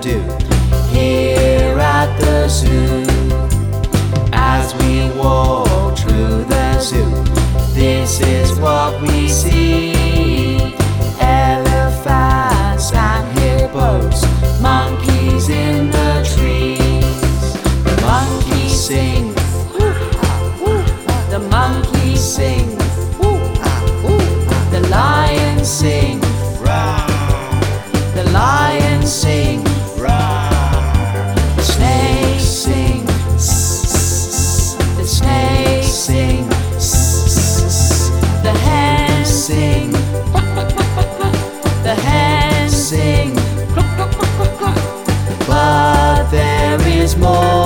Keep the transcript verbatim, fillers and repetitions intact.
do here at the zoo. As we walk through the zoo, this is what we see: elephants and hippos, monkeys in the trees. The monkeys sing, the monkeys sing, the lions sing, the lions sing, the snakes sing, the snakes sing, the hens sing, the hens sing. But there is more.